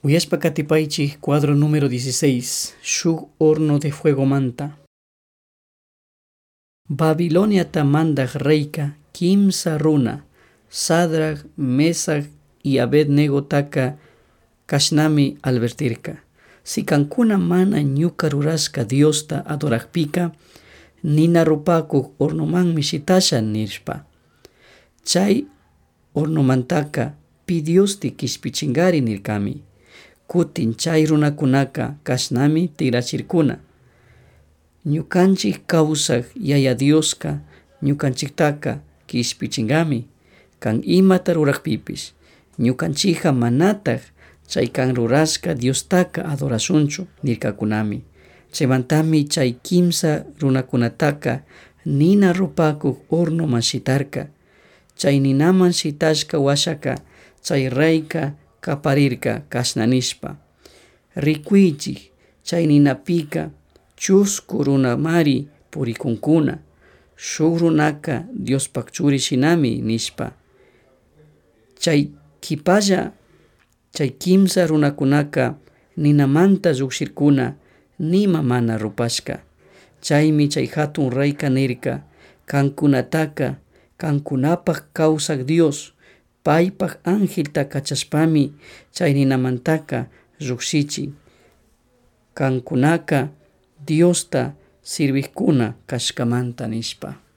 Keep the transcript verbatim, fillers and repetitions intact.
Uyashpa katipaychik cuadro número dieciséis. Shuk horno de fuego manta. Babilonia tamandak reyka kimsa runa Sadrach, Mesach y Abednego taka kashnami albertirka. Si kankuna mana ñuka rurashka Diosta adorakpika nina rupaku hornomanmi shitasha nirshpa. Chay hornomantaka pidiosti kishpichingari nirkami. Kutin chay runakunaka kashnami tirachirkuna. Ñukanchik kawsak yaya Dioska ñukanchiktaka kishpichingami kan imata rurakpipish. Ñukanchikja manatak chay kan rurashka Diostaka adorashunchu nirkakunami. Chaymantami chay kimsa runakunataka nina rupakuk hornoman shitarka. Chay ninaman shitashka washaka chay reyka kaparirka kashnanishpa. Rikuychik chay ninapika chusku runamari purikunkuna. Shuk runaka Diospak churi shinami nishpa. Chay kipalla chay kimsa runakunaka ninamanta llushirkuna nima mana rupashka. Chaymi chay hatun reyka nirka kankunataka kankunapak kawsak Dios paypak angelta kachashpami chay ninamantaka llukshichi. Kankunaka Diosta sirvikkuna kashkamanta nishpa.